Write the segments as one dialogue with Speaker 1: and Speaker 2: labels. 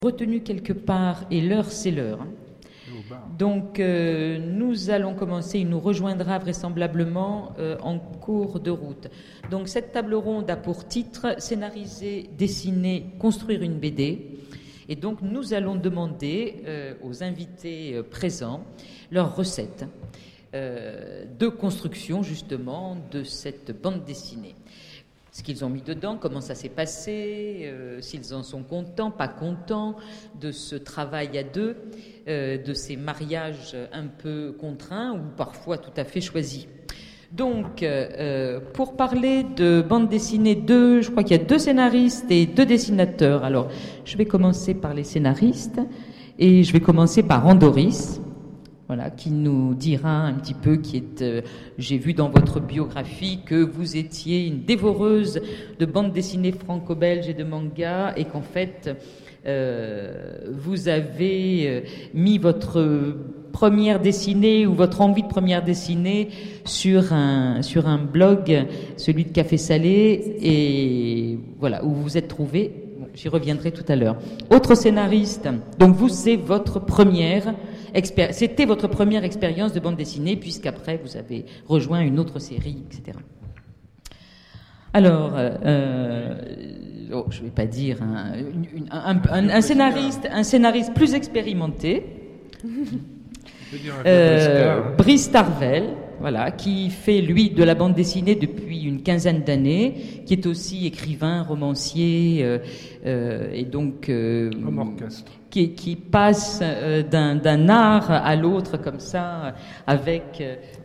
Speaker 1: retenu quelque part et l'heure c'est l'heure. Donc nous allons commencer, il nous rejoindra vraisemblablement en cours de route. Donc cette table ronde a pour titre scénariser, dessiner, construire une BD. Et donc nous allons demander aux invités présents leurs recettes de construction justement de cette bande dessinée. Ce qu'ils ont mis dedans, comment ça s'est passé, s'ils en sont contents, pas contents de ce travail à deux, de ces mariages un peu contraints ou parfois tout à fait choisis. Donc, pour parler de bande dessinée, je crois qu'il y a 2 scénaristes et 2 dessinateurs. Alors, je vais commencer par les scénaristes et je vais commencer par Andoris. Voilà, qui nous dira un petit peu, j'ai vu dans votre biographie que vous étiez une dévoreuse de bandes dessinées franco-belges et de mangas, et qu'en fait, vous avez mis votre première dessinée ou votre envie de première dessinée sur un blog, celui de Café Salé, et voilà, où vous vous êtes trouvé. Bon, j'y reviendrai tout à l'heure. Autre scénariste, donc vous, c'était votre première expérience de bande dessinée, puisqu'après vous avez rejoint une autre série, etc. Alors, je ne vais pas dire un scénariste plus expérimenté, Brice Tarvel, voilà, qui fait lui de la bande dessinée depuis une quinzaine d'années, qui est aussi écrivain, romancier, et donc
Speaker 2: homme orchestre.
Speaker 1: Qui passe d'un art à l'autre comme ça, avec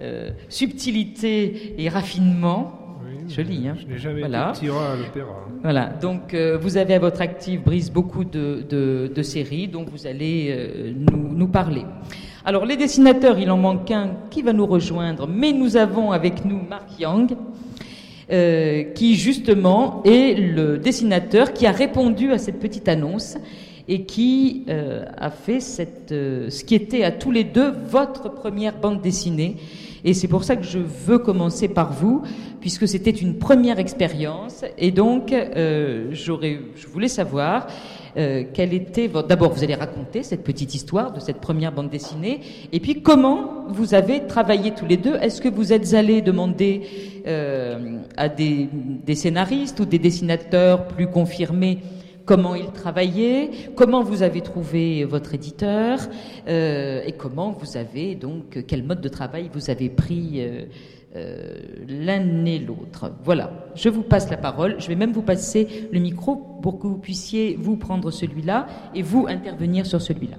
Speaker 1: subtilité et raffinement.
Speaker 2: Oui,
Speaker 1: joli, hein.
Speaker 2: Je n'ai jamais été tyran à l'opéra.
Speaker 1: Voilà, donc vous avez à votre actif, Brice, beaucoup de séries, donc vous allez nous parler. Alors les dessinateurs, il en manque un qui va nous rejoindre, mais nous avons avec nous Mark Yang, qui justement est le dessinateur qui a répondu à cette petite annonce et qui a fait ce qui était à tous les deux votre première bande dessinée. Et c'est pour ça que je veux commencer par vous, puisque c'était une première expérience. Et donc, je voulais savoir quelle était votre... D'abord, vous allez raconter cette petite histoire de cette première bande dessinée. Et puis, comment vous avez travaillé tous les deux? Est-ce que vous êtes allés demander à des scénaristes ou des dessinateurs plus confirmés comment ils travaillaient, comment vous avez trouvé votre éditeur, et comment vous avez donc, quel mode de travail vous avez pris l'un et l'autre. Voilà, je vous passe la parole, je vais même vous passer le micro pour que vous puissiez vous prendre celui-là et vous intervenir sur celui-là.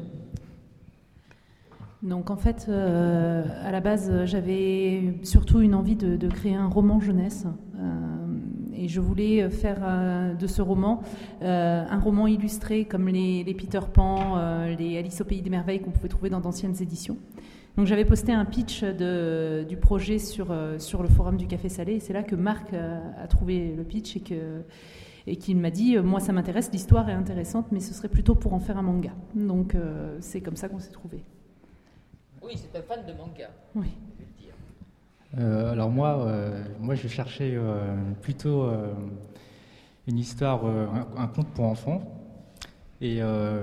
Speaker 3: Donc en fait, à la base, j'avais surtout une envie de créer un roman jeunesse. Et je voulais faire de ce roman un roman illustré comme les Peter Pan, les Alice au Pays des Merveilles qu'on pouvait trouver dans d'anciennes éditions. Donc j'avais posté un pitch du projet sur le forum du Café Salé, et c'est là que Marc a trouvé le pitch et qu'il m'a dit « Moi ça m'intéresse, l'histoire est intéressante, mais ce serait plutôt pour en faire un manga ». Donc c'est comme ça qu'on s'est trouvés.
Speaker 1: Oui, c'est un fan de manga.
Speaker 3: Oui.
Speaker 4: Alors moi je cherchais plutôt une histoire, un conte pour enfants, et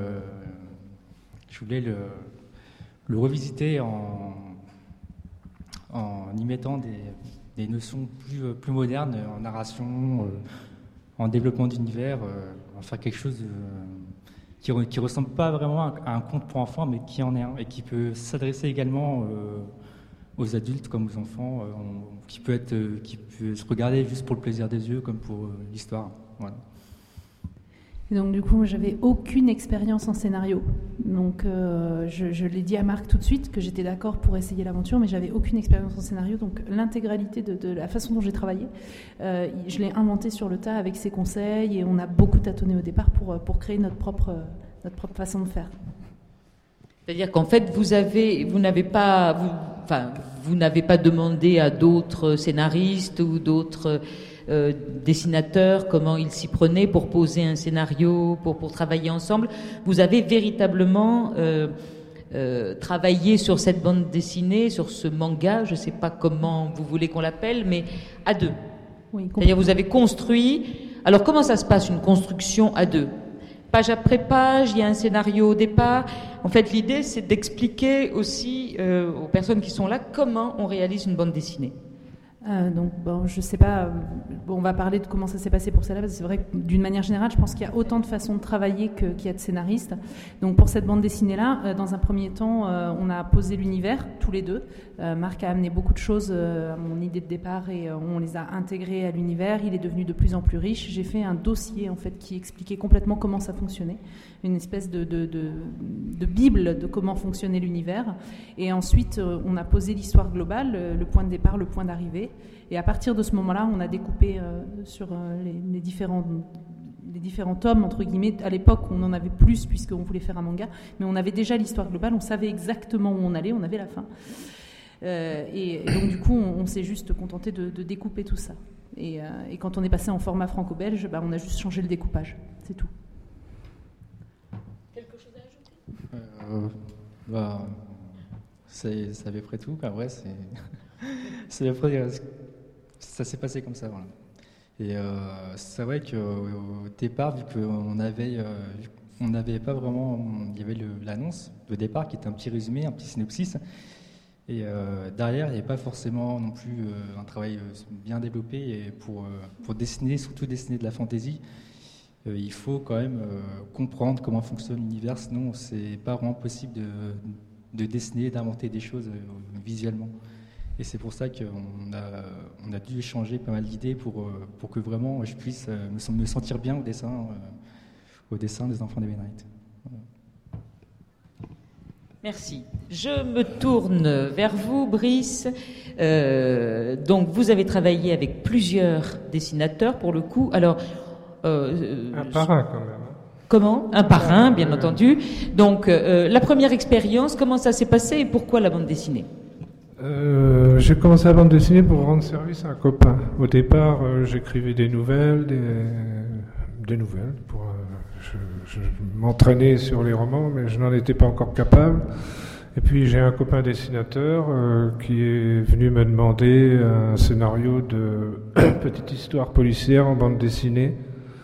Speaker 4: je voulais le revisiter en y mettant des notions plus modernes en narration, en développement d'univers, en faire quelque chose qui ressemble pas vraiment à un conte pour enfants, mais qui en est un, et qui peut s'adresser également aux adultes comme aux enfants, qui peut se regarder juste pour le plaisir des yeux comme pour l'histoire. Voilà.
Speaker 3: Et donc du coup, j'avais aucune expérience en scénario. Donc je l'ai dit à Marc tout de suite que j'étais d'accord pour essayer l'aventure, mais j'avais aucune expérience en scénario. Donc l'intégralité de la façon dont j'ai travaillé, je l'ai inventé sur le tas avec ses conseils, et on a beaucoup tâtonné au départ pour créer notre propre façon de faire.
Speaker 1: C'est-à-dire qu'en fait, vous n'avez pas demandé à d'autres scénaristes ou d'autres dessinateurs comment ils s'y prenaient pour poser un scénario, pour travailler ensemble. Vous avez véritablement travaillé sur cette bande dessinée, sur ce manga, je ne sais pas comment vous voulez qu'on l'appelle, mais à deux.
Speaker 3: Oui,
Speaker 1: c'est-à-dire vous avez construit... Alors comment ça se passe, une construction à deux ? page après page, il y a un scénario au départ. En fait, l'idée, c'est d'expliquer aussi aux personnes qui sont là comment on réalise une bande dessinée.
Speaker 3: Donc, bon, je sais pas. On va parler de comment ça s'est passé pour celle-là, parce que c'est vrai que d'une manière générale, je pense qu'il y a autant de façons de travailler qu'il y a de scénaristes. Donc, pour cette bande dessinée-là, dans un premier temps, on a posé l'univers, tous les deux. Marc a amené beaucoup de choses à mon idée de départ et on les a intégrées à l'univers. Il est devenu de plus en plus riche. J'ai fait un dossier, en fait, qui expliquait complètement comment ça fonctionnait. Une espèce de bible de comment fonctionnait l'univers. Et ensuite, on a posé l'histoire globale, le point de départ, le point d'arrivée. Et à partir de ce moment-là, on a découpé sur les différents tomes, entre guillemets. À l'époque, on en avait plus puisqu'on voulait faire un manga, mais on avait déjà l'histoire globale, on savait exactement où on allait, on avait la fin. Et donc du coup, on s'est juste contenté de découper tout ça. Et quand on est passé en format franco-belge, on a juste changé le découpage, c'est tout.
Speaker 1: Quelque chose à ajouter
Speaker 4: C'est à peu près tout. Après, c'est à peu près... Ça s'est passé comme ça, voilà. Et c'est vrai qu'au départ, vu qu'on n'avait pas vraiment... Il y avait l'annonce de départ qui était un petit résumé, un petit synopsis. Et derrière, il n'y avait pas forcément non plus un travail bien développé. Et pour dessiner, surtout dessiner de la fantaisie, il faut quand même comprendre comment fonctionne l'univers. Sinon, c'est pas vraiment possible de dessiner, d'inventer des choses visuellement. Et c'est pour ça qu'on a dû échanger pas mal d'idées pour que vraiment je puisse me sentir bien au dessin des Enfants d'Ebenheit. Voilà.
Speaker 1: Merci. Je me tourne vers vous, Brice. Donc, vous avez travaillé avec plusieurs dessinateurs, pour le coup. Alors,
Speaker 2: un par un, quand même.
Speaker 1: Comment ? Un par un, bien entendu. Donc, la première expérience, comment ça s'est passé et pourquoi la bande dessinée ?
Speaker 2: J'ai commencé la bande dessinée pour rendre service à un copain. Au départ, j'écrivais des nouvelles, des nouvelles. Je m'entraînais sur les romans, mais je n'en étais pas encore capable. Et puis j'ai un copain dessinateur qui est venu me demander un scénario de petite histoire policière en bande dessinée.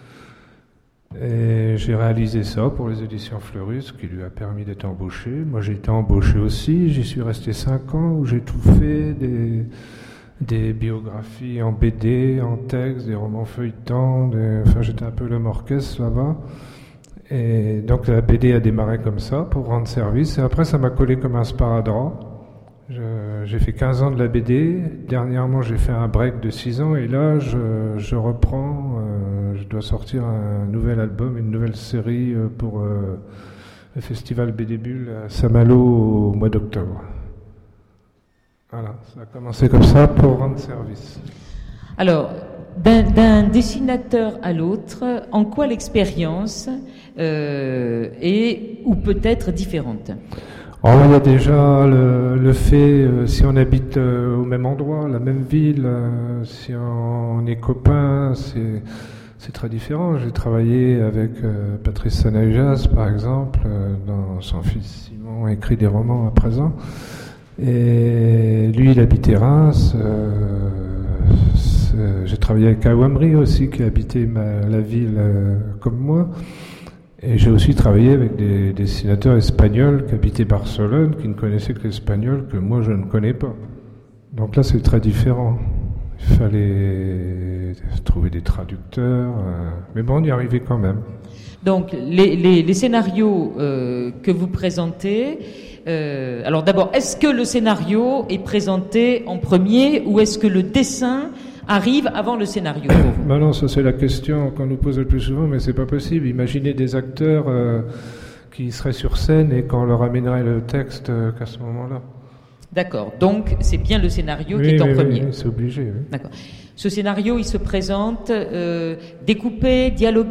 Speaker 2: Et j'ai réalisé ça pour les éditions Fleurus, ce qui lui a permis d'être embauché. Moi j'ai été embauché aussi, j'y suis resté 5 ans où j'ai tout fait, des biographies en BD, en texte, des romans feuilletants, enfin j'étais un peu l'homme orchestre là-bas. Et donc la BD a démarré comme ça pour rendre service et après ça m'a collé comme un sparadrap. J'ai fait 15 ans de la BD, dernièrement j'ai fait un break de 6 ans et là je reprends, je dois sortir un nouvel album, une nouvelle série pour le festival BD Bulle à Saint-Malo au mois d'octobre. Voilà, ça a commencé comme ça pour rendre service.
Speaker 1: Alors, d'un dessinateur à l'autre, en quoi l'expérience est ou peut être différente ?
Speaker 2: Alors, il y a déjà le fait, si on habite au même endroit, la même ville, si on est copains, c'est très différent. J'ai travaillé avec Patrice Sanahujas, par exemple, dans son fils Simon écrit des romans à présent. Et lui, il habitait Reims. J'ai travaillé avec Awamri aussi, qui habitait la ville comme moi. Et j'ai aussi travaillé avec des dessinateurs espagnols qui habitaient Barcelone, qui ne connaissaient que l'espagnol, que moi je ne connais pas. Donc là, c'est très différent. Il fallait trouver des traducteurs. Mais bon, on y arrivait quand même.
Speaker 1: Donc, les scénarios que vous présentez... alors d'abord, est-ce que le scénario est présenté en premier ou est-ce que le dessin arrive avant le scénario pour vous ?
Speaker 2: Ben non, ça c'est la question qu'on nous pose le plus souvent, mais c'est pas possible. Imaginez des acteurs qui seraient sur scène et qu'on leur amènerait le texte qu'à ce moment-là.
Speaker 1: D'accord, donc c'est bien le scénario qui est en premier.
Speaker 2: Oui, c'est obligé. Oui.
Speaker 1: D'accord. Ce scénario, il se présente découpé, dialogué ?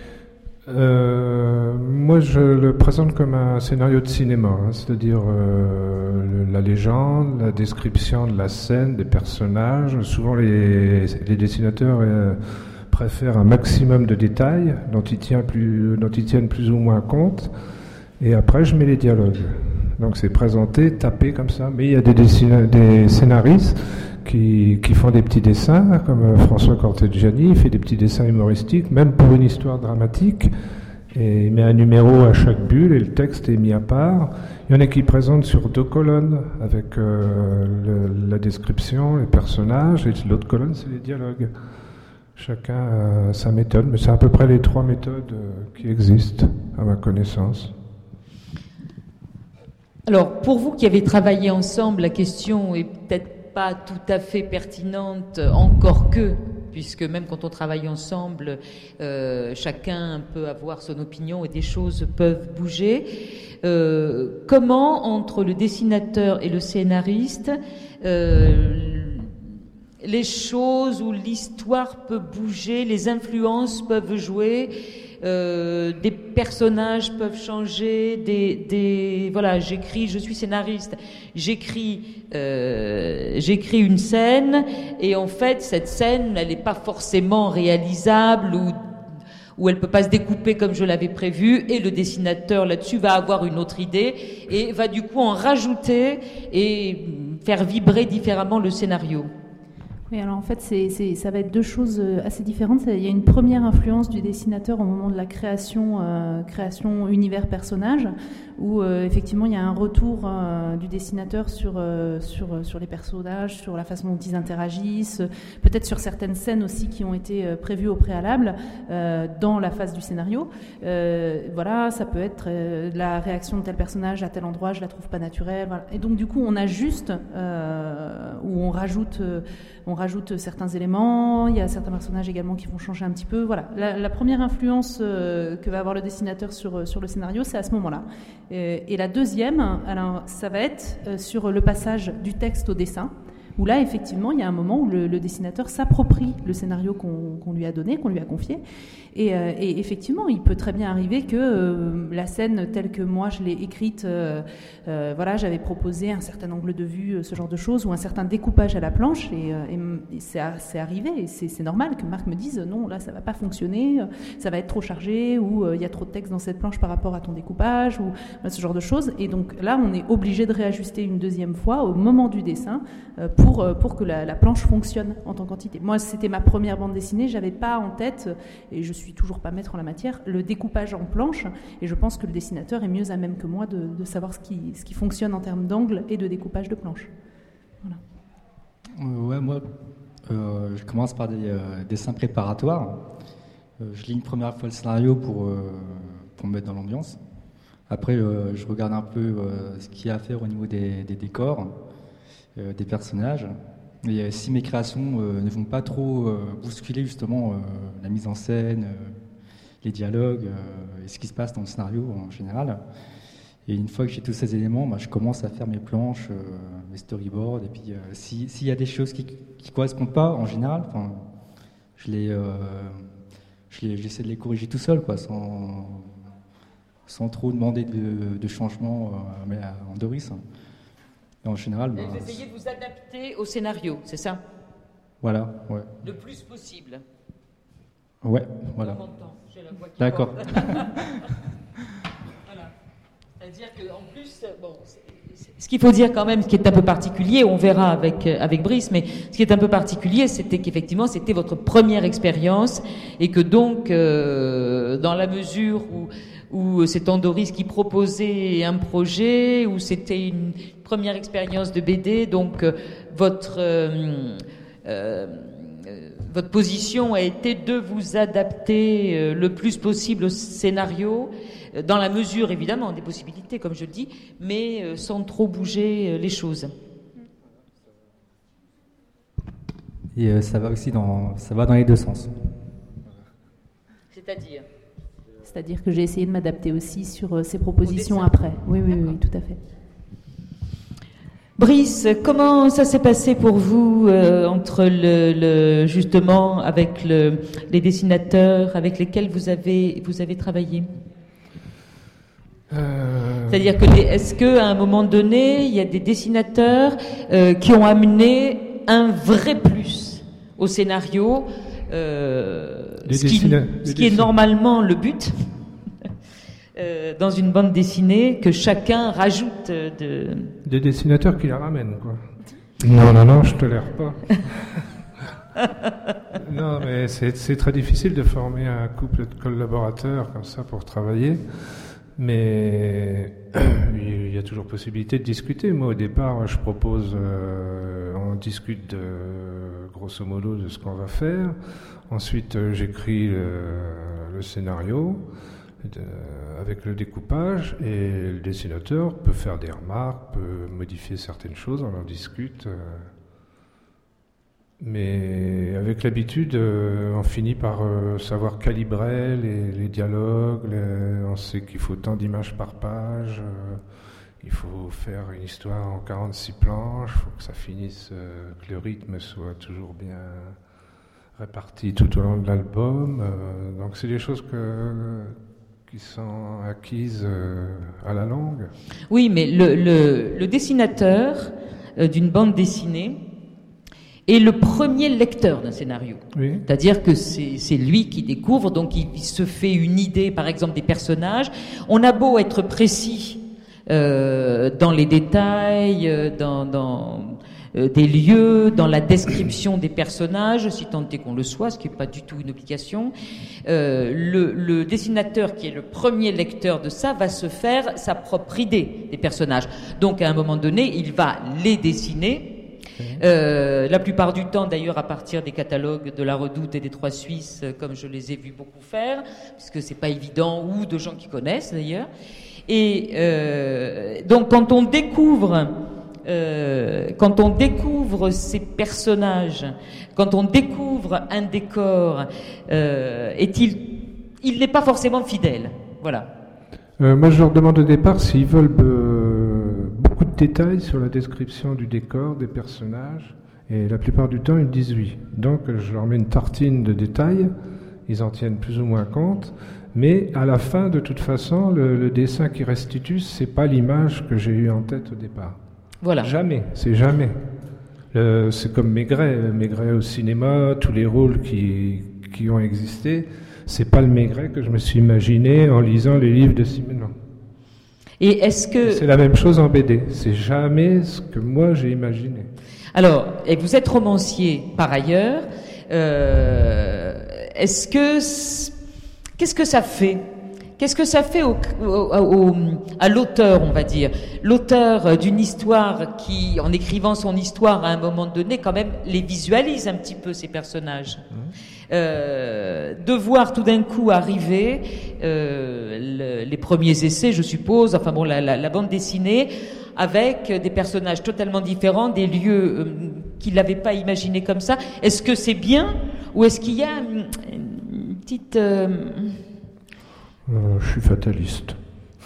Speaker 2: Moi, je le présente comme un scénario de cinéma, c'est-à-dire la légende, la description de la scène, des personnages. Souvent, les dessinateurs préfèrent un maximum de détails dont ils tiennent plus ou moins compte. Et après, je mets les dialogues. Donc, c'est présenté, tapé comme ça. Mais il y a des scénaristes qui font des petits dessins, comme François Corteggiani, il fait des petits dessins humoristiques, même pour une histoire dramatique. Et il met un numéro à chaque bulle et le texte est mis à part. Il y en a qui présentent sur 2 colonnes avec la description, les personnages, et l'autre colonne, c'est les dialogues. Chacun a sa méthode, mais c'est à peu près les 3 méthodes qui existent, à ma connaissance.
Speaker 1: Alors, pour vous qui avez travaillé ensemble, la question est peut-être pas tout à fait pertinente, encore que, puisque même quand on travaille ensemble, chacun peut avoir son opinion et des choses peuvent bouger. Comment, entre le dessinateur et le scénariste, les choses ou l'histoire peut bouger, les influences peuvent jouer, des personnages peuvent changer, voilà, je suis scénariste, j'écris une scène et en fait cette scène elle n'est pas forcément réalisable ou elle peut pas se découper comme je l'avais prévu et le dessinateur là-dessus va avoir une autre idée et va du coup en rajouter et faire vibrer différemment le scénario.
Speaker 3: Oui, alors en fait, ça va être 2 choses assez différentes. Il y a une première influence du dessinateur au moment de la création univers-personnage, où effectivement il y a un retour du dessinateur sur les personnages, sur la façon dont ils interagissent, peut-être sur certaines scènes aussi qui ont été prévues au préalable dans la phase du scénario. Voilà, ça peut être la réaction de tel personnage à tel endroit, je la trouve pas naturelle. Voilà. Et donc du coup, on ajuste ou on rajoute certains éléments. Il y a certains personnages également qui vont changer un petit peu. Voilà. La première influence que va avoir le dessinateur sur le scénario, c'est à ce moment-là. Et la deuxième, alors, ça va être sur le passage du texte au dessin, où là, effectivement, il y a un moment où le dessinateur s'approprie le scénario qu'on lui a donné, qu'on lui a confié. Et effectivement, il peut très bien arriver que la scène telle que moi je l'ai écrite, voilà, j'avais proposé un certain angle de vue, ce genre de choses, ou un certain découpage à la planche, et c'est arrivé, et c'est normal que Marc me dise non, là ça va pas fonctionner, ça va être trop chargé, ou il y a trop de texte dans cette planche par rapport à ton découpage, ou ce genre de choses. Et donc là, on est obligé de réajuster une deuxième fois au moment du dessin pour que la planche fonctionne en tant qu'entité. Moi, c'était ma première bande dessinée, j'avais pas en tête, et je suis toujours pas maître en la matière, le découpage en planche, et je pense que le dessinateur est mieux à même que moi de savoir ce qui fonctionne en termes d'angle et de découpage de planche. Voilà.
Speaker 4: Ouais, moi, je commence par des dessins préparatoires. Je lis une première fois le scénario pour me mettre dans l'ambiance. Après, je regarde un peu ce qu'il y a à faire au niveau des décors, des personnages. Et si mes créations ne vont pas trop bousculer justement la mise en scène, les dialogues et ce qui se passe dans le scénario en général, et une fois que j'ai tous ces éléments, je commence à faire mes planches, mes storyboards, et puis s'il y a des choses qui correspondent pas en général, j'essaie de les corriger tout seul, quoi, sans trop demander de changement en Doris. Et en général,
Speaker 1: vous essayez de vous adapter au scénario, c'est ça?
Speaker 4: Voilà, ouais.
Speaker 1: Le plus possible.
Speaker 4: Ouais, voilà.
Speaker 1: J'ai la voix qui
Speaker 4: D'accord.
Speaker 1: voilà. C'est-à-dire qu'en plus, bon, ce qu'il faut dire quand même, ce qui est un peu particulier, on verra avec Brice, mais ce qui est un peu particulier, c'était qu'effectivement, c'était votre première expérience, et que donc, dans la mesure où c'est Doris qui proposait un projet, où c'était une première expérience de BD, donc votre position a été de vous adapter le plus possible au scénario, dans la mesure évidemment des possibilités, comme je le dis, mais sans trop bouger les choses.
Speaker 4: Et ça va aussi dans les deux sens.
Speaker 3: C'est-à-dire que j'ai essayé de m'adapter aussi sur ces propositions après. Oui, tout à fait.
Speaker 1: Brice, comment ça s'est passé pour vous entre justement avec les dessinateurs avec lesquels vous avez travaillé? C'est-à-dire que est-ce qu'à un moment donné, il y a des dessinateurs qui ont amené un vrai plus au scénario, ce qui est normalement le but dans une bande dessinée, que chacun rajoute
Speaker 2: des dessinateurs qui la ramènent, quoi. Non, je tolère pas. Non, mais c'est très difficile de former un couple de collaborateurs comme ça pour travailler. Mais il y a toujours possibilité de discuter. Moi, au départ, je propose, on discute grosso modo de ce qu'on va faire. Ensuite, j'écris le scénario avec le découpage, et le dessinateur peut faire des remarques, peut modifier certaines choses, on en discute. Mais avec l'habitude, on finit par savoir calibrer les dialogues, on sait qu'il faut tant d'images par page, il faut faire une histoire en 46 planches, il faut que ça finisse, que le rythme soit toujours bien réparti tout au long de l'album. Donc c'est des choses qui sont acquises à la longue.
Speaker 1: Oui, mais le dessinateur d'une bande dessinée est le premier lecteur d'un scénario.
Speaker 2: Oui.
Speaker 1: C'est-à-dire que c'est lui qui découvre, donc il se fait une idée, par exemple, des personnages. On a beau être précis dans les détails, dans des lieux, dans la description des personnages, si tant est qu'on le soit, ce qui n'est pas du tout une obligation. Le dessinateur, qui est le premier lecteur de ça, va se faire sa propre idée des personnages. Donc, à un moment donné, il va les dessiner. La plupart du temps, d'ailleurs, à partir des catalogues de La Redoute et des Trois Suisses, comme je les ai vus beaucoup faire, puisque c'est pas évident, ou de gens qui connaissent d'ailleurs. Et donc, quand on découvre ces personnages, quand on découvre un décor, il n'est pas forcément fidèle. Voilà.
Speaker 2: Moi, je leur demande au départ s'ils veulent beaucoup de détails sur la description du décor, des personnages, et la plupart du temps, ils me disent oui. Donc, je leur mets une tartine de détails, ils en tiennent plus ou moins compte, mais à la fin, de toute façon, le dessin qui restitue, c'est pas l'image que j'ai eue en tête au départ.
Speaker 1: Voilà.
Speaker 2: Jamais, c'est jamais. C'est comme Maigret au cinéma, tous les rôles qui ont existé, c'est pas le Maigret que je me suis imaginé en lisant les livres de Simenon.
Speaker 1: Et est-ce que...
Speaker 2: C'est la même chose en BD, c'est jamais ce que moi j'ai imaginé.
Speaker 1: Alors, et vous êtes romancier par ailleurs, qu'est-ce que ça fait? Qu'est-ce que ça fait à l'auteur, on va dire? L'auteur d'une histoire qui, en écrivant son histoire à un moment donné, quand même, les visualise un petit peu, ces personnages. De voir tout d'un coup arriver les premiers essais, je suppose, enfin bon, la bande dessinée, avec des personnages totalement différents, des lieux qu'il n'avait pas imaginés comme ça. Est-ce que c'est bien, ou est-ce qu'il y a une petite...
Speaker 2: Je suis fataliste.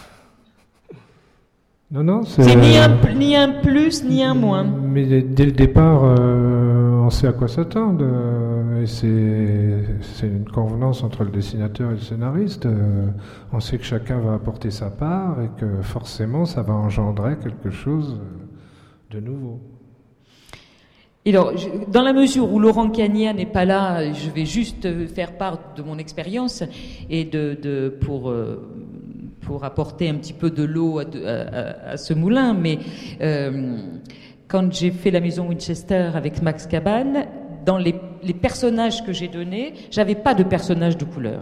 Speaker 2: Non,
Speaker 1: c'est ni un plus, ni un moins.
Speaker 2: Mais dès le départ, on sait à quoi s'attendre. Et c'est une convenance entre le dessinateur et le scénariste. On sait que chacun va apporter sa part et que forcément, ça va engendrer quelque chose de nouveau.
Speaker 1: Et alors, dans la mesure où Laurent Cagna n'est pas là, je vais juste faire part de mon expérience et pour apporter un petit peu de l'eau à ce moulin. Mais quand j'ai fait la maison Winchester avec Max Cabane, dans les personnages que j'ai donnés, j'avais pas de personnages de couleur.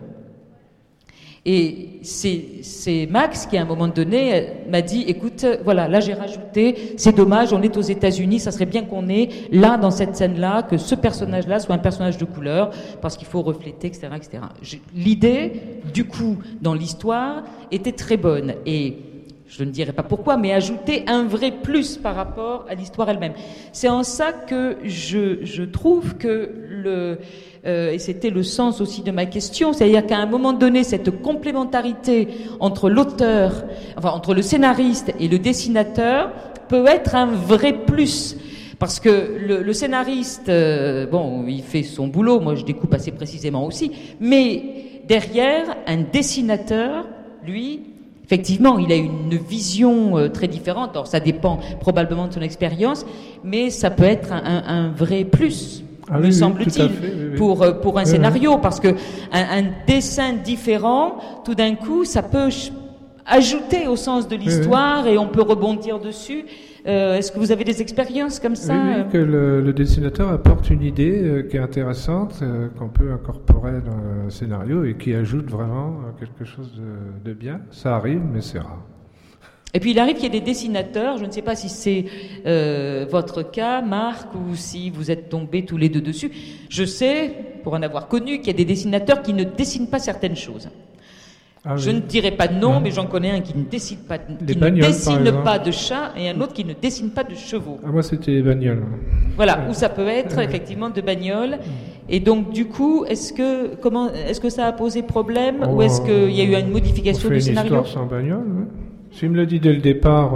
Speaker 1: Et c'est Max qui, à un moment donné, m'a dit, écoute, voilà, là j'ai rajouté, c'est dommage, on est aux États-Unis, ça serait bien qu'on ait, là, dans cette scène-là, que ce personnage-là soit un personnage de couleur, parce qu'il faut refléter, etc., etc. L'idée, du coup, dans l'histoire, était très bonne. Et je ne dirais pas pourquoi, mais ajouter un vrai plus par rapport à l'histoire elle-même. C'est en ça que je trouve que et c'était le sens aussi de ma question, c'est-à-dire qu'à un moment donné, cette complémentarité entre l'auteur, enfin entre le scénariste et le dessinateur peut être un vrai plus. Parce que le scénariste, il fait son boulot, moi je découpe assez précisément aussi, mais derrière, un dessinateur, lui, effectivement, il a une vision très différente. Alors ça dépend probablement de son expérience, mais ça peut être un vrai plus. Me semble-t-il, pour un scénario, parce que un dessin différent, tout d'un coup, ça peut ajouter au sens de l'histoire et on peut rebondir dessus. Est-ce que vous avez des expériences comme ça?
Speaker 2: Oui, que le dessinateur apporte une idée qui est intéressante, qu'on peut incorporer dans le scénario et qui ajoute vraiment quelque chose de bien. Ça arrive, mais c'est rare.
Speaker 1: Et puis il arrive qu'il y ait des dessinateurs, je ne sais pas si c'est votre cas, Marc, ou si vous êtes tombés tous les deux dessus. Je sais, pour en avoir connu, qu'il y a des dessinateurs qui ne dessinent pas certaines choses. Je ne dirai pas de nom, mais j'en connais un qui ne dessine pas, pas de chat et un autre qui ne dessine pas de chevaux.
Speaker 2: Ah, moi, c'était les bagnoles.
Speaker 1: Voilà, où ça peut être effectivement de bagnoles. Et donc, du coup, est-ce que ça a posé problème ou est-ce qu'il y a eu une modification du scénario?
Speaker 2: Une histoire sans bagnole, ouais. S'il me le dit dès le départ,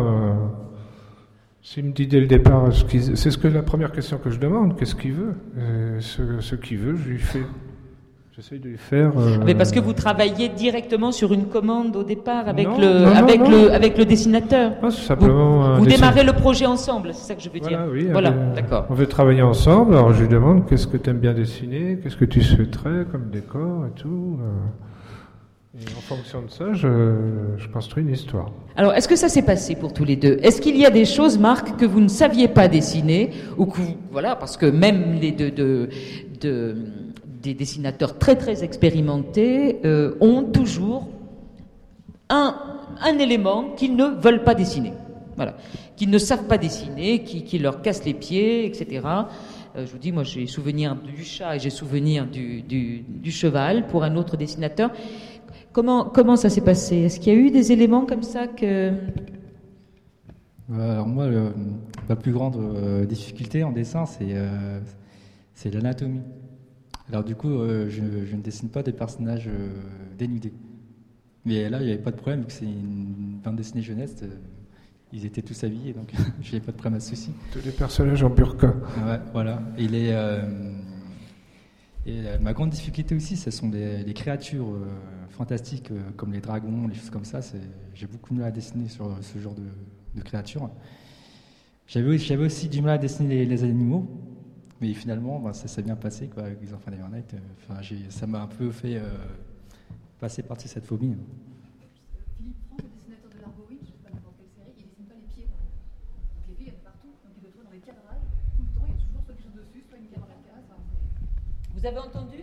Speaker 2: c'est la première question que je demande. Qu'est-ce qu'il veut? Ce qu'il veut, je lui fais. J'essaie de lui faire.
Speaker 1: Mais parce que vous travaillez directement sur une commande au départ avec le dessinateur.
Speaker 2: Non, c'est simplement
Speaker 1: vous démarrez le projet ensemble, c'est ça que je veux dire.
Speaker 2: Oui,
Speaker 1: voilà, d'accord.
Speaker 2: On veut travailler ensemble. Alors je lui demande qu'est-ce que tu aimes bien dessiner, qu'est-ce que tu souhaiterais comme décor et tout. Et en fonction de ça, je construis une histoire. Alors,
Speaker 1: est-ce que ça s'est passé pour tous les deux? Est-ce qu'il y a des choses, Marc, que vous ne saviez pas dessiner ou que parce que même les des dessinateurs très très expérimentés ont toujours un élément qu'ils ne veulent pas dessiner. Voilà, qu'ils ne savent pas dessiner, qui leur casse les pieds, etc. Je vous dis, moi j'ai souvenir du chat et j'ai souvenir du cheval pour un autre dessinateur. Comment ça s'est passé? Est-ce qu'il y a eu des éléments comme ça que...
Speaker 4: Alors moi, la plus grande difficulté en dessin, c'est l'anatomie. Alors du coup, je ne dessine pas des personnages dénudés. Mais là, il n'y avait pas de problème, vu que c'est une bande dessinée jeunesse, ils étaient tous habillés, donc je n'avais pas de problème à ce souci.
Speaker 2: Tous les personnages en burqa.
Speaker 4: Ouais, voilà. Ma grande difficulté aussi, ce sont les créatures fantastiques comme les dragons, les choses comme ça. J'ai beaucoup de mal à dessiner sur ce genre de créatures. J'avais aussi du mal à dessiner les animaux, mais finalement, ça s'est bien passé quoi, avec les enfants d'Evernight. Ça m'a un peu fait passer par cette phobie.
Speaker 3: Philippe Franck, le dessinateur de Largo Winch, pas n'importe quelle série, il dessine pas les pieds. Donc les pieds, il y en a partout, donc il doit trouver dans les cadrages, tout le temps, il y a toujours soit quelque chose dessus, soit une pierre dans la case.
Speaker 1: Vous avez entendu?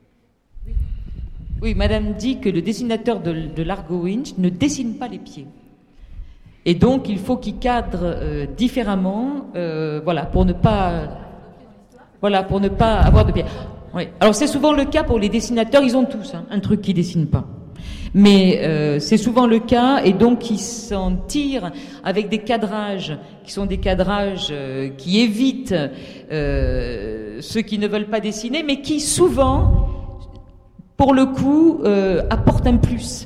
Speaker 1: Oui, madame dit que le dessinateur de Largo Winch ne dessine pas les pieds. Et donc, il faut qu'il cadre différemment, pour ne pas avoir de pieds. Oui. Alors, c'est souvent le cas pour les dessinateurs, ils ont tous un truc qu'ils dessinent pas. Mais c'est souvent le cas, et donc ils s'en tirent avec des cadrages qui sont des cadrages qui évitent ceux qui ne veulent pas dessiner, mais qui souvent, pour le coup, apportent un plus.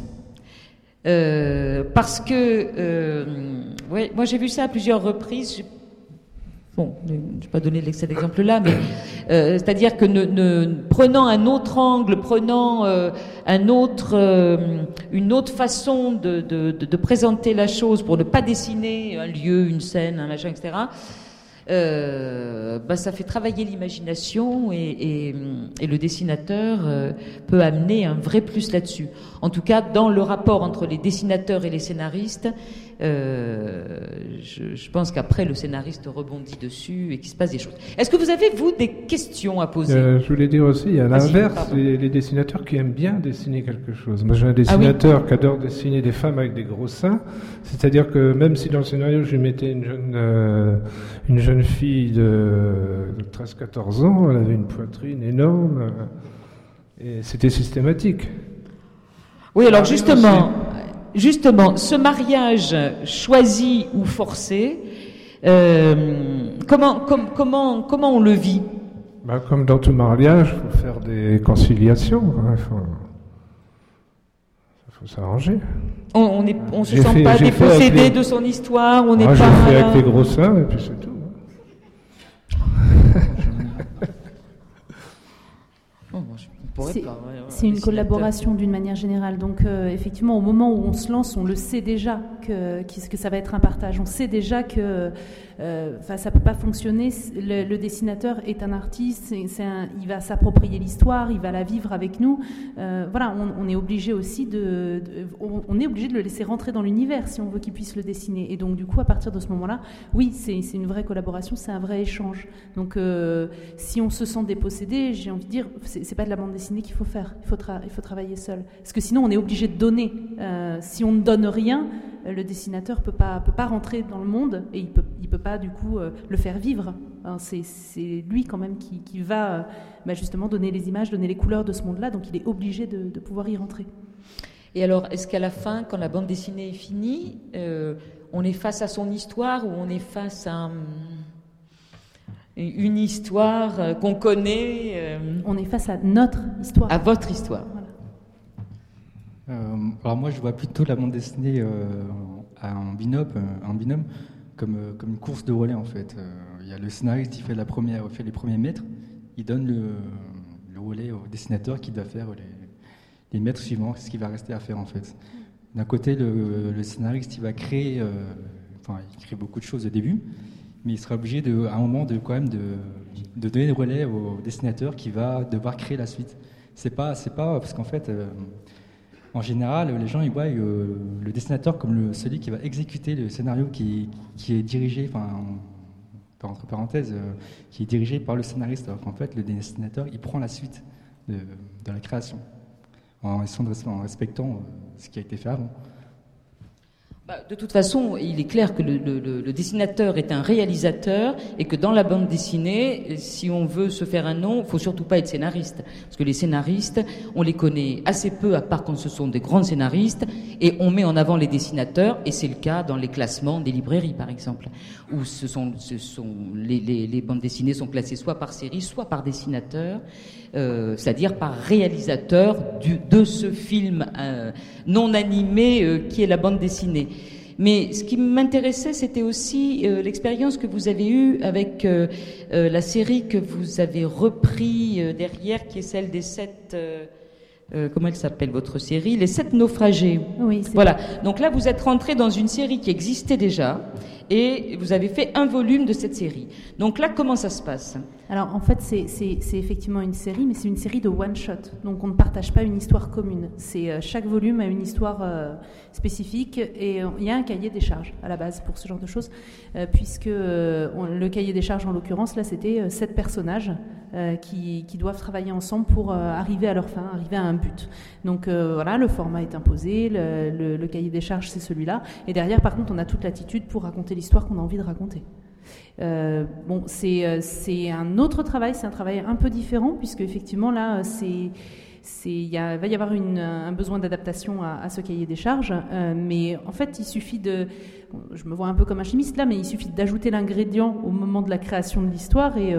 Speaker 1: Parce que, moi j'ai vu ça à plusieurs reprises. Bon, je ne vais pas donner cet exemple-là, mais c'est-à-dire que prenant un autre angle, prenant une autre façon de présenter la chose pour ne pas dessiner un lieu, une scène, un machin, etc., ça fait travailler l'imagination et le dessinateur peut amener un vrai plus là-dessus. En tout cas, dans le rapport entre les dessinateurs et les scénaristes, je pense qu'après le scénariste rebondit dessus et qu'il se passe des choses. Est-ce que vous avez, vous, des questions à poser?
Speaker 2: Je voulais dire aussi, à l'inverse, les dessinateurs qui aiment bien dessiner quelque chose. Moi, j'ai un dessinateur qui adore dessiner des femmes avec des gros seins, c'est-à-dire que même si dans le scénario, je lui mettais une jeune fille de 13-14 ans, elle avait une poitrine énorme, et c'était systématique.
Speaker 1: Oui, alors justement, ce mariage choisi ou forcé, comment on le vit?
Speaker 2: Comme dans tout mariage, il faut faire des conciliations. Il faut s'arranger.
Speaker 1: On ne se sent pas dépossédé de son histoire. On n'est pas.
Speaker 2: J'ai fait avec les gros seins et puis c'est tout.
Speaker 3: C'est une collaboration d'une manière générale. Donc, effectivement, au moment où on se lance, on le sait déjà que ça va être un partage. On sait déjà que ça peut pas fonctionner. Le dessinateur est un artiste, il va s'approprier l'histoire, il va la vivre avec nous. On est obligé aussi on est obligé de le laisser rentrer dans l'univers si on veut qu'il puisse le dessiner. Et donc du coup, à partir de ce moment-là, oui, c'est une vraie collaboration, c'est un vrai échange. Donc si on se sent dépossédé, j'ai envie de dire, c'est pas de la bande dessinée qu'il faut faire. Il faut travailler seul. Parce que sinon, on est obligé de donner. Si on ne donne rien, le dessinateur peut pas rentrer dans le monde et il peut pas du coup le faire vivre. Hein, c'est lui quand même qui va justement donner les images, donner les couleurs de ce monde-là. Donc il est obligé de pouvoir y rentrer.
Speaker 1: Et alors, est-ce qu'à la fin, quand la bande dessinée est finie, on est face à son histoire ou on est face à une histoire qu'on connaît
Speaker 3: On est face à notre histoire.
Speaker 1: À votre histoire.
Speaker 3: Voilà.
Speaker 4: Alors moi, je vois plutôt la bande dessinée en binôme comme une course de relais en fait. Il y a le scénariste qui fait les premiers mètres, il donne le relais au dessinateur qui doit faire les mètres suivants, ce qui va rester à faire en fait. D'un côté, le scénariste il va créer, il crée beaucoup de choses au début, mais il sera obligé à un moment de donner le relais au dessinateur qui va devoir créer la suite. C'est pas parce qu'en fait. En général, les gens ils voient le dessinateur comme celui qui va exécuter le scénario qui est dirigé, entre parenthèses, qui est dirigé par le scénariste. Alors qu'en fait, le dessinateur, il prend la suite de la création, en respectant ce qui a été fait avant.
Speaker 1: De toute façon, il est clair que le dessinateur est un réalisateur et que dans la bande dessinée, si on veut se faire un nom, il ne faut surtout pas être scénariste. Parce que les scénaristes, on les connaît assez peu, à part quand ce sont des grands scénaristes, et on met en avant les dessinateurs, et c'est le cas dans les classements des librairies, par exemple, où les bandes dessinées sont classées soit par série, soit par dessinateur, c'est-à-dire par réalisateur de ce film non animé qui est la bande dessinée. Mais ce qui m'intéressait, c'était aussi l'expérience que vous avez eue avec la série que vous avez repris derrière, qui est celle des 7... comment elle s'appelle votre série ? Les 7 naufragés.
Speaker 3: Oui,
Speaker 1: voilà. Donc là, vous êtes rentré dans une série qui existait déjà et vous avez fait un volume de cette série. Donc là, comment ça se passe ?
Speaker 3: Alors en fait, c'est effectivement une série, mais c'est une série de one-shot. Donc on ne partage pas une histoire commune. Chaque volume a une histoire spécifique et il y a un cahier des charges à la base pour ce genre de choses, puisque le cahier des charges en l'occurrence, là, c'était 7 personnages qui doivent travailler ensemble pour arriver à leur fin, arriver à un but. Donc voilà, le format est imposé, le cahier des charges c'est celui-là, et derrière par contre on a toute l'attitude pour raconter l'histoire qu'on a envie de raconter. C'est un autre travail, c'est un travail un peu différent puisque effectivement là il va y avoir un besoin d'adaptation à ce cahier des charges, mais en fait il suffit je me vois un peu comme un chimiste là, mais il suffit d'ajouter l'ingrédient au moment de la création de l'histoire et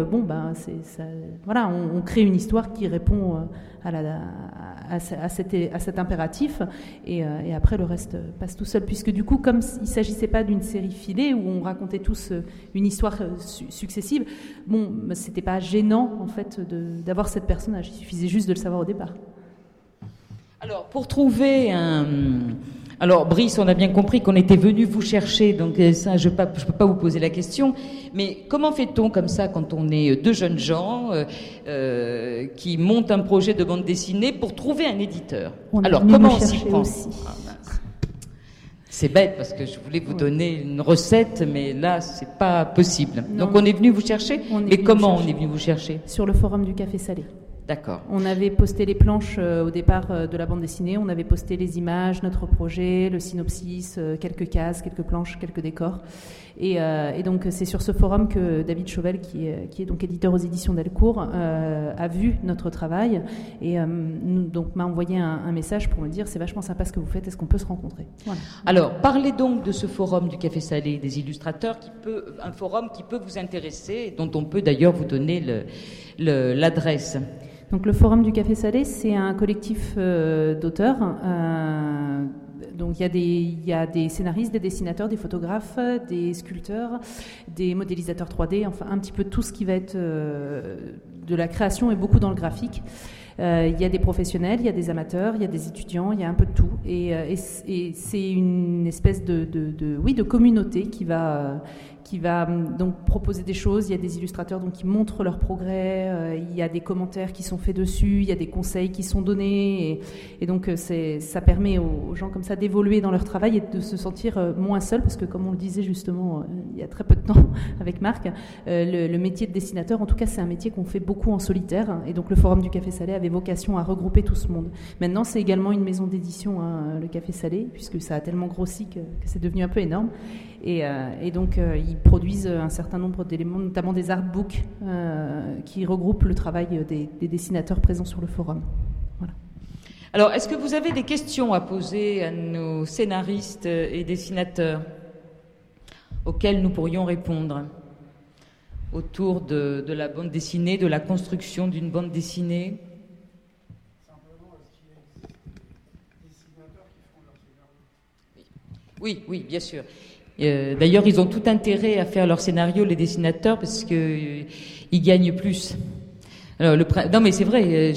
Speaker 3: on crée une histoire qui répond à cet impératif et après le reste passe tout seul, puisque du coup comme il ne s'agissait pas d'une série filée où on racontait tous une histoire successive, c'était pas gênant en fait d'avoir 7 personnages, il suffisait juste de le savoir au départ.
Speaker 1: Alors pour trouver Alors Brice, on a bien compris qu'on était venu vous chercher, donc ça je peux pas vous poser la question, mais comment fait-on comme ça quand on est 2 jeunes gens qui montent un projet de bande dessinée pour trouver un éditeur ? Alors comment on s'y prend ? C'est bête parce que je voulais vous donner une recette, mais là c'est pas possible. Non. Donc on est venu vous chercher, mais comment on est venu vous chercher ?
Speaker 3: Sur le forum du Café Salé.
Speaker 1: D'accord.
Speaker 3: On avait posté les planches au départ de la bande dessinée, on avait posté les images, notre projet, le synopsis, quelques cases, quelques planches, quelques décors. Et donc c'est sur ce forum que David Chauvel, qui est donc éditeur aux éditions Delcourt, a vu notre travail et donc m'a envoyé un message pour me dire c'est vachement sympa ce que vous faites, est-ce qu'on peut se rencontrer ? Voilà.
Speaker 1: Alors parlez donc de ce forum du Café Salé des illustrateurs, un forum qui peut vous intéresser, dont on peut d'ailleurs vous donner l'adresse.
Speaker 3: Donc le Forum du Café Salé, c'est un collectif d'auteurs. Donc il y a des scénaristes, des dessinateurs, des photographes, des sculpteurs, des modélisateurs 3D, enfin un petit peu tout ce qui va être de la création et beaucoup dans le graphique. Il y a des professionnels, il y a des amateurs, il y a des étudiants, il y a un peu de tout. Et c'est une espèce de communauté qui va donc proposer des choses. Il y a des illustrateurs donc, qui montrent leur progrès, il y a des commentaires qui sont faits dessus, il y a des conseils qui sont donnés, et donc ça permet aux gens comme ça d'évoluer dans leur travail et de se sentir moins seuls, parce que comme on le disait justement il y a très peu de temps avec Marc, le métier de dessinateur, en tout cas c'est un métier qu'on fait beaucoup en solitaire, et donc le Forum du Café Salé avait vocation à regrouper tout ce monde. Maintenant c'est également une maison d'édition, hein, le Café Salé, puisque ça a tellement grossi que c'est devenu un peu énorme. Et donc, ils produisent un certain nombre d'éléments, notamment des artbooks qui regroupent le travail des dessinateurs présents sur le forum. Voilà.
Speaker 1: Alors, est-ce que vous avez des questions à poser à nos scénaristes et dessinateurs auxquelles nous pourrions répondre autour de la bande dessinée, de la construction d'une bande dessinée? Oui, bien sûr. D'ailleurs, ils ont tout intérêt à faire leur scénario, les dessinateurs, parce que ils gagnent plus. Alors, non, mais c'est vrai.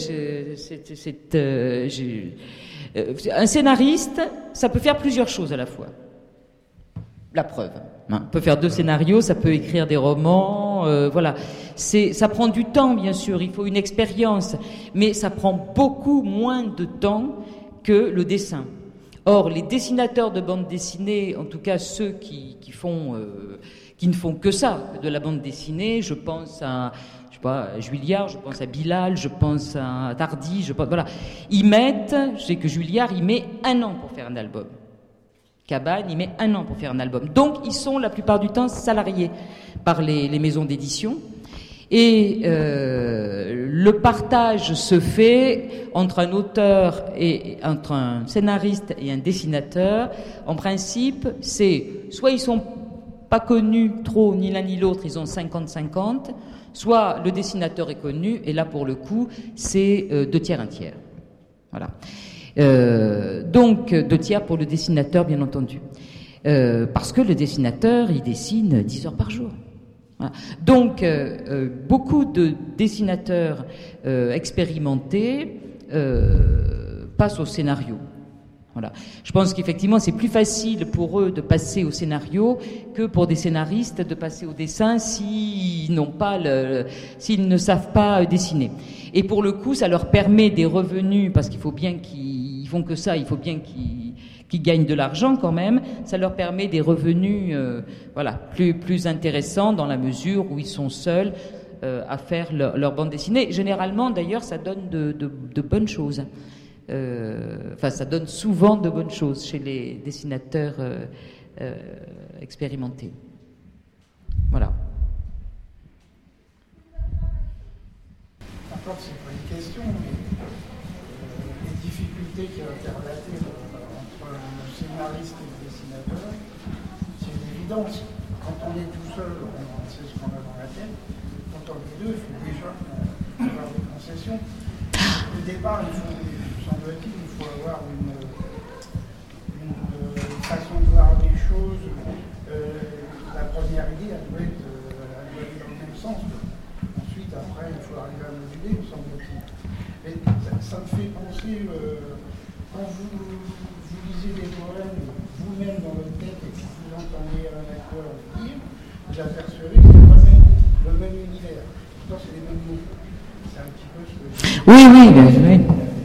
Speaker 1: Un scénariste, ça peut faire plusieurs choses à la fois. La preuve. On peut faire 2 scénarios, ça peut écrire des romans, voilà. Ça prend du temps, bien sûr. Il faut une expérience, mais ça prend beaucoup moins de temps que le dessin. Or, les dessinateurs de bande dessinée, en tout cas ceux qui ne font que ça, de la bande dessinée, je pense à Juillard, je pense à Bilal, je pense à Tardy, voilà. Je sais que Juillard, il met 1 an pour faire un album. Cabane, il met 1 an pour faire un album. Donc, ils sont la plupart du temps salariés par les maisons d'édition. Et le partage se fait entre un auteur entre un scénariste et un dessinateur. En principe, c'est soit ils sont pas connus trop, ni l'un ni l'autre, ils ont 50-50, soit le dessinateur est connu, et là pour le coup, c'est 2 tiers, 1 tiers. Voilà. Donc 2 tiers pour le dessinateur, bien entendu. Parce que le dessinateur, il dessine 10 heures par jour. Voilà. Donc, beaucoup de dessinateurs expérimentés passent au scénario. Voilà. Je pense qu'effectivement, c'est plus facile pour eux de passer au scénario que pour des scénaristes de passer au dessin s'ils ne savent pas dessiner. Et pour le coup, ça leur permet des revenus, parce qu'il faut bien qu'ils font que ça, il faut bien qu'ils gagnent de l'argent quand même. Ça leur permet des revenus plus intéressants dans la mesure où ils sont seuls à faire leur bande dessinée. Généralement, d'ailleurs, ça donne de bonnes choses. Ça donne souvent de bonnes choses chez les dessinateurs expérimentés. Voilà.
Speaker 5: Encore, c'est pas une question, mais les difficultés qu'il y a à relater entre le scénariste et le dessinateur, c'est une évidence. Quand on est tout seul, on sait ce qu'on a dans la tête. Quand on est 2, il faut déjà avoir des concessions. Au départ, semble-t-il, il faut avoir une façon de voir les choses. La première idée, elle doit aller dans le même sens. Ensuite, après, il faut arriver à moduler, me semble-t-il. Mais ça me fait penser, quand vous lisez des poèmes, vous-même dans votre tête, et puis vous entendez un acteur dire, vous apercevez que c'est le même univers. Pourtant, c'est les mêmes mots. C'est un petit peu ce que
Speaker 1: Oui.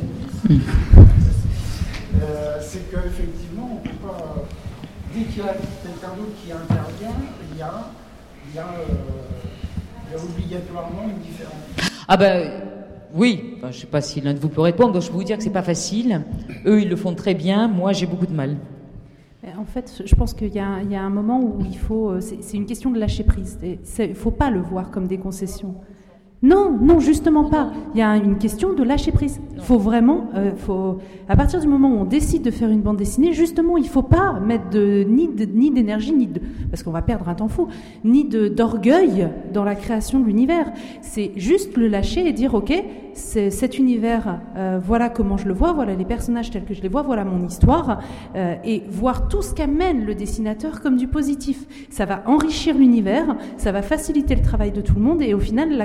Speaker 5: C'est qu'effectivement, on ne peut pas. Dès qu'il y a quelqu'un d'autre qui intervient, il y a obligatoirement une différence.
Speaker 1: Oui, je ne sais pas si l'un de vous peut répondre, donc je peux vous dire que c'est pas facile. Eux, ils le font très bien, moi j'ai beaucoup de mal.
Speaker 3: En fait, je pense qu'il y a un moment où il faut... C'est une question de lâcher prise. Il ne faut pas le voir comme des concessions. Non, justement pas. Il y a une question de lâcher prise. Il faut vraiment, à partir du moment où on décide de faire une bande dessinée, justement, il ne faut pas mettre ni d'énergie, parce qu'on va perdre un temps fou, ni d'orgueil dans la création de l'univers. C'est juste le lâcher et dire, ok, cet univers, voilà comment je le vois, voilà les personnages tels que je les vois, voilà mon histoire, et voir tout ce qu'amène le dessinateur comme du positif. Ça va enrichir l'univers, ça va faciliter le travail de tout le monde, et au final, la création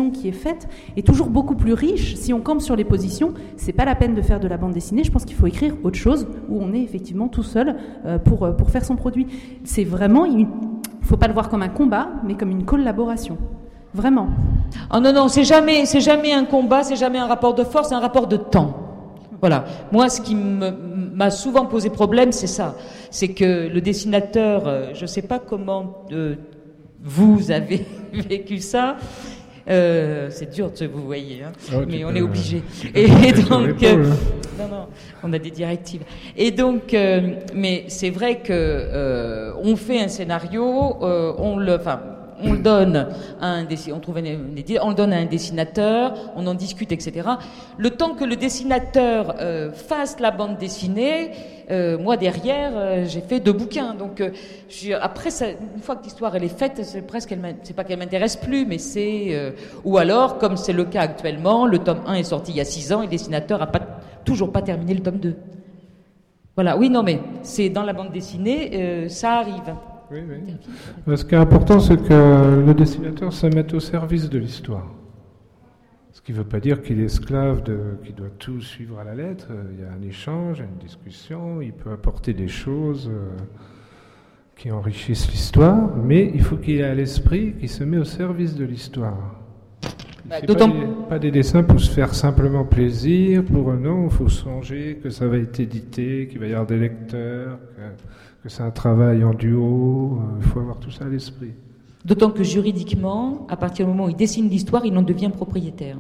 Speaker 3: l'action qui est faite est toujours beaucoup plus riche. Si on campe sur les positions, c'est pas la peine de faire de la bande dessinée. Je pense qu'il faut écrire autre chose où on est effectivement tout seul pour faire son produit. C'est vraiment, il faut pas le voir comme un combat, mais comme une collaboration. Vraiment.
Speaker 1: Oh non, c'est jamais un combat, c'est jamais un rapport de force, c'est un rapport de temps. Voilà. Moi, ce qui m'a souvent posé problème, c'est ça. C'est que le dessinateur, je sais pas comment vous avez vécu ça. C'est dur, vous voyez, hein, mais on est obligé. Et donc, non, on a des directives. Et donc, mais c'est vrai que on fait un scénario, on le donne à un dessinateur, on en discute, etc. Le temps que le dessinateur fasse la bande dessinée, moi derrière, j'ai fait 2 bouquins. Donc après, une fois que l'histoire elle est faite, c'est pas qu'elle m'intéresse plus, mais c'est ou alors, comme c'est le cas actuellement, le tome 1 est sorti il y a 6 ans et le dessinateur a toujours pas terminé le tome 2. Voilà. Oui, non, mais c'est dans la bande dessinée, ça arrive.
Speaker 2: Oui. Ce qui est important, c'est que le dessinateur se mette au service de l'histoire. Ce qui ne veut pas dire qu'il est esclave, qu'il doit tout suivre à la lettre. Il y a un échange, il y a une discussion, il peut apporter des choses qui enrichissent l'histoire, mais il faut qu'il ait à l'esprit qu'il se met au service de l'histoire. Pas des dessins pour se faire simplement plaisir, non, il faut songer que ça va être édité, qu'il va y avoir des lecteurs, que c'est un travail en duo, il faut avoir tout ça à l'esprit.
Speaker 1: D'autant que juridiquement, à partir du moment où il dessine l'histoire, il en devient propriétaire.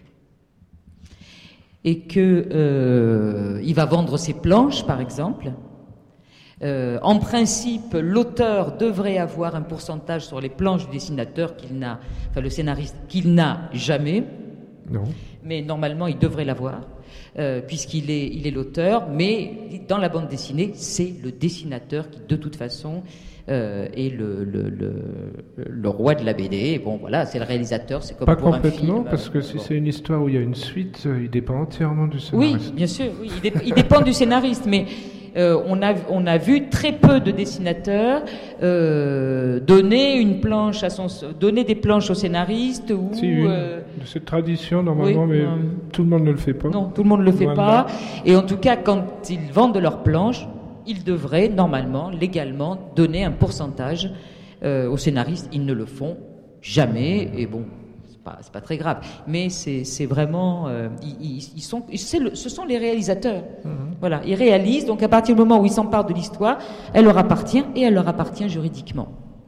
Speaker 1: Et que il va vendre ses planches, par exemple. En principe, l'auteur devrait avoir un pourcentage sur les planches du dessinateur le scénariste, qu'il n'a jamais.
Speaker 2: Non.
Speaker 1: Mais normalement, il devrait l'avoir. Puisqu'il est l'auteur, mais dans la bande dessinée, c'est le dessinateur qui, de toute façon, est le roi de la BD. Bon, voilà, c'est le réalisateur, c'est comme
Speaker 2: pas
Speaker 1: pour un film.
Speaker 2: Pas complètement, parce que si c'est une histoire où il y a une suite, il dépend entièrement du scénariste.
Speaker 1: Oui, bien sûr, oui, il dépend du scénariste, mais on a vu très peu de dessinateurs donner des planches au scénariste ou
Speaker 2: de cette tradition normalement, mais tout le monde ne le fait pas.
Speaker 1: Non, tout le monde ne le fait pas. Et en tout cas, quand ils vendent leurs planches, ils devraient normalement, légalement, donner un pourcentage aux scénaristes. Ils ne le font jamais. Et bon, c'est pas très grave. Mais c'est vraiment, ce sont les réalisateurs. Voilà, ils réalisent. Donc à partir du moment où ils s'emparent de l'histoire, elle leur appartient et elle leur appartient juridiquement.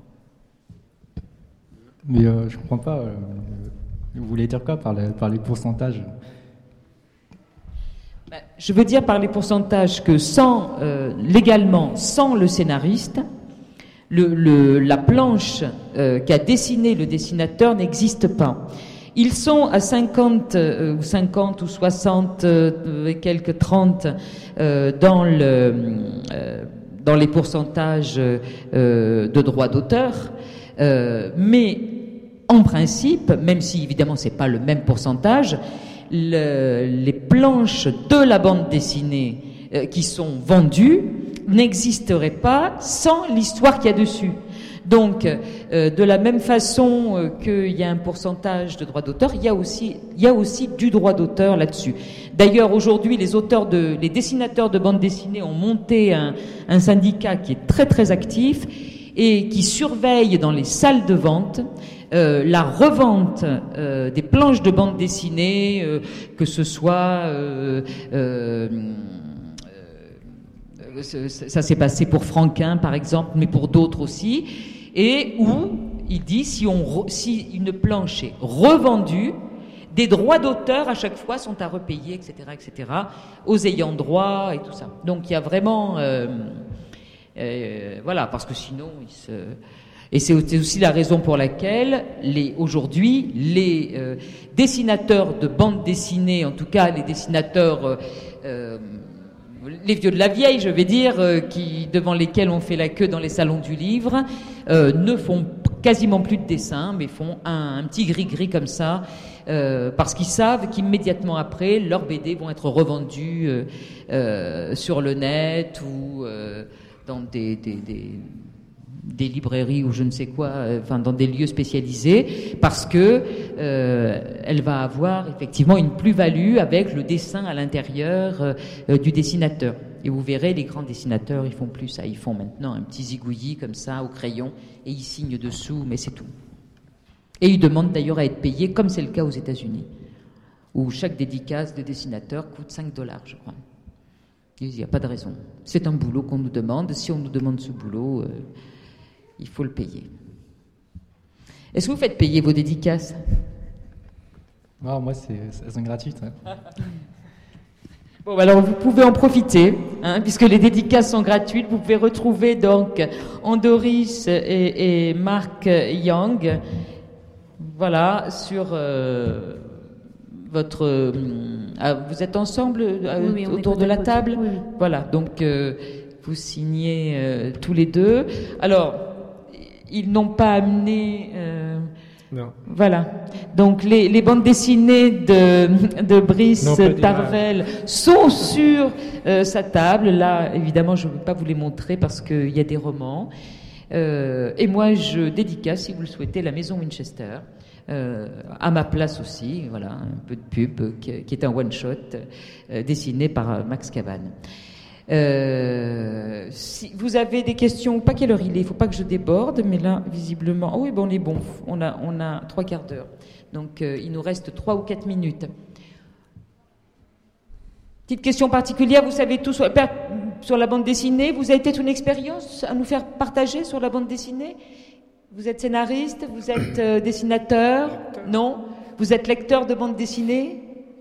Speaker 4: Mais je comprends pas. Vous voulez dire quoi par les pourcentages ?
Speaker 1: Je veux dire par les pourcentages que légalement, sans le scénariste, la planche qu'a dessinée le dessinateur n'existe pas. Ils sont à 50 ou 60 et quelques 30 dans les pourcentages de droits d'auteur, mais en principe, même si évidemment c'est pas le même pourcentage, les planches de la bande dessinée qui sont vendues n'existeraient pas sans l'histoire qu'il y a dessus. Donc, de la même façon qu'il y a un pourcentage de droits d'auteur, il y a aussi du droit d'auteur là-dessus. D'ailleurs, aujourd'hui, les dessinateurs de bande dessinée ont monté un syndicat qui est très très actif et qui surveille dans les salles de vente la revente des planches de bande dessinée, que ce soit ça s'est passé pour Franquin par exemple, mais pour d'autres aussi, et où il dit si une planche est revendue, des droits d'auteur à chaque fois sont à repayer, etc., aux ayants droit et tout ça. Donc il y a vraiment voilà, parce que sinon et c'est aussi la raison pour laquelle aujourd'hui les dessinateurs de bande dessinée, en tout cas les dessinateurs les vieux de la vieille, je vais dire, devant lesquels on fait la queue dans les salons du livre, ne font quasiment plus de dessins, mais font un petit gris-gris comme ça, parce qu'ils savent qu'immédiatement après, leurs BD vont être revendus sur le net ou dans des des librairies ou je ne sais quoi, dans des lieux spécialisés, parce que elle va avoir effectivement une plus-value avec le dessin à l'intérieur du dessinateur. Et vous verrez, les grands dessinateurs, ils font plus ça. Ils font maintenant un petit zigouillis comme ça, au crayon, et ils signent dessous, mais c'est tout. Et ils demandent d'ailleurs à être payés, comme c'est le cas aux États-Unis, où chaque dédicace de dessinateur coûte $5, je crois. Il n'y a pas de raison. C'est un boulot qu'on nous demande. Si on nous demande ce boulot, il faut le payer. Est-ce que vous faites payer vos dédicaces ?
Speaker 4: Non, moi, elles sont gratuites. Hein.
Speaker 1: Bon, alors vous pouvez en profiter, puisque les dédicaces sont gratuites. Vous pouvez retrouver donc Andoris et Mark Young, voilà, sur votre. Vous êtes ensemble
Speaker 3: oui,
Speaker 1: autour de la table,
Speaker 3: oui.
Speaker 1: Voilà. Donc vous signez tous les deux. Alors, ils n'ont pas amené.
Speaker 2: Non.
Speaker 1: Voilà. Donc les bandes dessinées de Brice Tarvel sont sur sa table. Là, évidemment, je ne veux pas vous les montrer parce qu'il y a des romans. Et moi, je dédicace, si vous le souhaitez, la Maison Winchester. À ma place aussi, voilà, un peu de pub qui est un one-shot dessiné par Max Cabane. Si vous avez des questions, pas quelle heure il est, il ne faut pas que je déborde, mais là, visiblement, oh oui, bon, on est bon, on a 3 quarts d'heure, donc il nous reste 3 ou 4 minutes. Petite question particulière, vous savez tout sur la bande dessinée, vous avez peut-être une expérience à nous faire partager sur la bande dessinée ? Vous êtes scénariste, vous êtes dessinateur ? Non ? Vous êtes lecteur de bande dessinée ?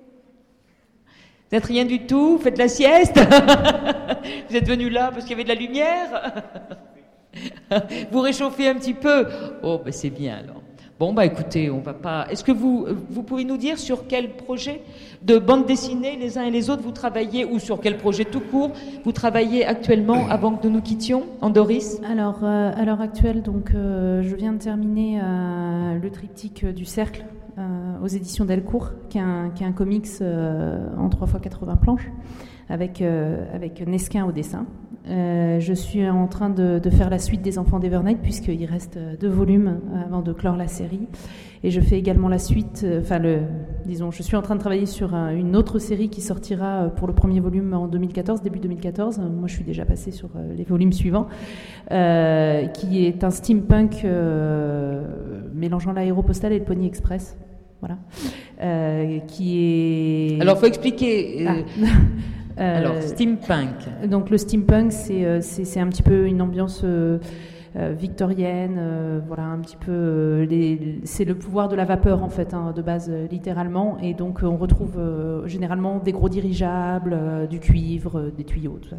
Speaker 1: Vous n'êtes rien du tout, vous faites la sieste. Vous êtes venu là parce qu'il y avait de la lumière. Vous réchauffez un petit peu. Oh, ben c'est bien alors. Bon, bah écoutez, on va pas. Est-ce que vous pouvez nous dire sur quel projet de bande dessinée les uns et les autres vous travaillez, ou sur quel projet tout court vous travaillez actuellement avant que nous nous quittions, Andoris ?
Speaker 3: Alors, à l'heure actuelle, donc, je viens de terminer le triptyque du Cercle aux éditions Delcourt, qui est un comics en 3x80 planches, avec Nesquin au dessin. Je suis en train de faire la suite des Enfants d'Evernight, puisqu'il reste 2 volumes avant de clore la série. Et je fais également la suite, je suis en train de travailler sur une autre série qui sortira pour le premier volume en 2014, début 2014. Moi, je suis déjà passée sur les volumes suivants, qui est un steampunk mélangeant l'aéropostale et le Pony Express. Voilà. Qui est...
Speaker 1: Alors, il faut expliquer... Alors, steampunk.
Speaker 3: Donc le steampunk, c'est un petit peu une ambiance victorienne, voilà, un petit peu. C'est le pouvoir de la vapeur en fait, de base littéralement, et donc on retrouve généralement des gros dirigeables, du cuivre, des tuyaux, tout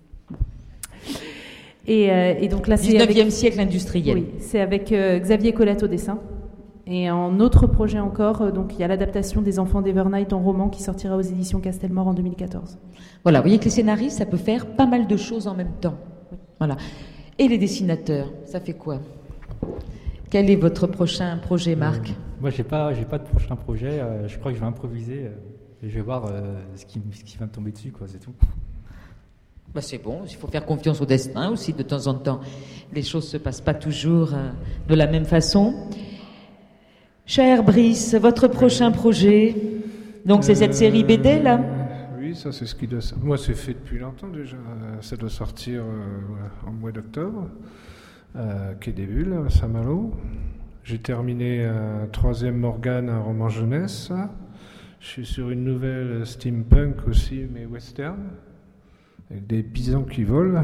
Speaker 3: ça. Et donc là, c'est
Speaker 1: 19e siècle industriel.
Speaker 3: Oui, c'est avec Xavier Colette au dessin. Et en autre projet encore, donc il y a l'adaptation des Enfants d'Evernight en roman qui sortira aux éditions Castelmore en 2014.
Speaker 1: Voilà, vous voyez que les scénaristes, ça peut faire pas mal de choses en même temps. Voilà. Et les dessinateurs, ça fait quoi ? Quel est votre prochain projet, Marc ?
Speaker 4: Moi, j'ai pas de prochain projet. Je crois que je vais improviser et je vais voir ce qui va me tomber dessus, quoi. C'est tout.
Speaker 1: Bah c'est bon, il faut faire confiance au destin aussi. De temps en temps, les choses se passent pas toujours de la même façon. Cher Brice, votre prochain projet, donc c'est cette série BD là ?
Speaker 2: Oui, ça c'est ce qui doit. Moi c'est fait depuis longtemps déjà. Ça doit sortir en mois d'octobre. Quai des Bulles, à Saint-Malo. J'ai terminé un 3e Morgane, un roman jeunesse. Je suis sur une nouvelle steampunk aussi, mais western, avec des bisons qui volent.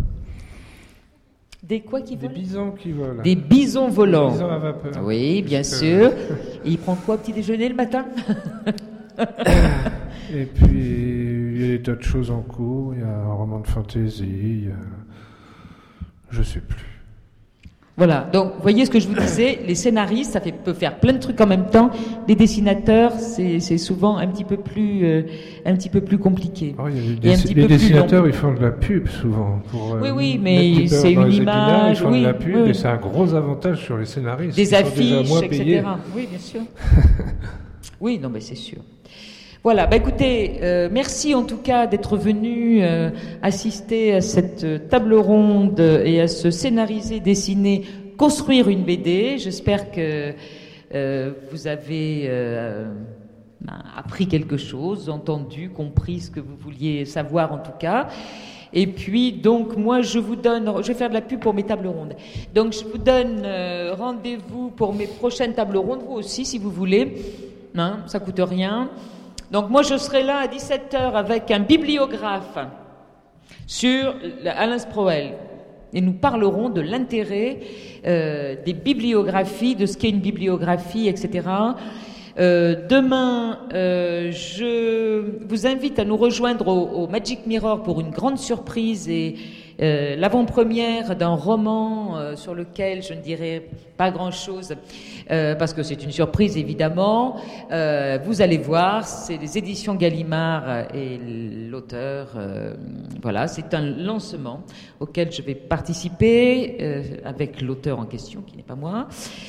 Speaker 1: Des quoi qui volent ?
Speaker 2: Des bisons qui volent.
Speaker 1: Des bisons volants.
Speaker 2: Des bisons à vapeur.
Speaker 1: Oui, bien sûr. Et il prend quoi, petit déjeuner le matin ?
Speaker 2: Et puis, il y a des tas de choses en cours. Il y a un roman de fantasy. Je sais plus.
Speaker 1: Voilà, donc vous voyez ce que je vous disais, les scénaristes, peut faire plein de trucs en même temps. Les dessinateurs, c'est souvent un petit peu plus compliqué.
Speaker 2: Oh, les dessinateurs, ils font de la pub souvent.
Speaker 1: Oui, mais c'est une image.
Speaker 2: Ils font de la pub et c'est un gros avantage sur les scénaristes.
Speaker 1: Des affiches, etc. Oui, bien sûr. Oui, non, mais c'est sûr. Voilà, écoutez, merci en tout cas d'être venu assister à cette table ronde et à ce scénariser, dessiner, construire une BD. J'espère que vous avez appris quelque chose, entendu, compris ce que vous vouliez savoir en tout cas. Et puis, donc, moi, je vais faire de la pub pour mes tables rondes. Donc, je vous donne rendez-vous pour mes prochaines tables rondes, vous aussi, si vous voulez. Hein, ça coûte rien. Donc, moi, je serai là à 17h avec un bibliographe sur Alain Sproul. Et nous parlerons de l'intérêt des bibliographies, de ce qu'est une bibliographie, etc. Demain, je vous invite à nous rejoindre au Magic Mirror pour une grande surprise et l'avant-première d'un roman sur lequel je ne dirai pas grand-chose parce que c'est une surprise évidemment. Vous allez voir, c'est les éditions Gallimard et l'auteur. Voilà, c'est un lancement auquel je vais participer avec l'auteur en question qui n'est pas moi.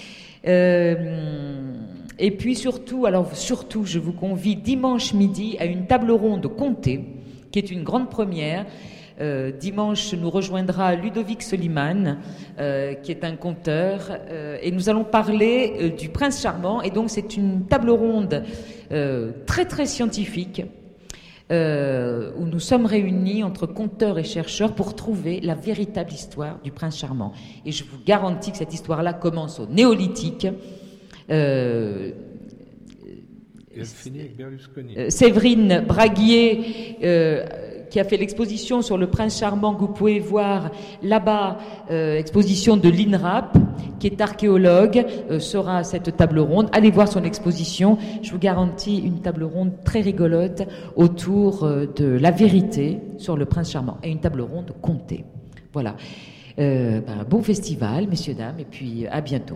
Speaker 1: Et puis surtout, je vous convie dimanche midi à une table ronde comptée, qui est une grande première. Dimanche nous rejoindra Ludovic Soliman, qui est un conteur, et nous allons parler du Prince Charmant. Et donc c'est une table ronde très très scientifique, où nous sommes réunis entre conteurs et chercheurs pour trouver la véritable histoire du Prince Charmant. Et je vous garantis que cette histoire-là commence au Néolithique.
Speaker 2: Et elle finit avec Berlusconi.
Speaker 1: Séverine Braguier, qui a fait l'exposition sur le Prince Charmant que vous pouvez voir là-bas, exposition de l'INRAP, qui est archéologue, sera à cette table ronde. Allez voir son exposition. Je vous garantis une table ronde très rigolote autour de la vérité sur le Prince Charmant et une table ronde comptée. Voilà. Bon festival, messieurs, dames, et puis à bientôt.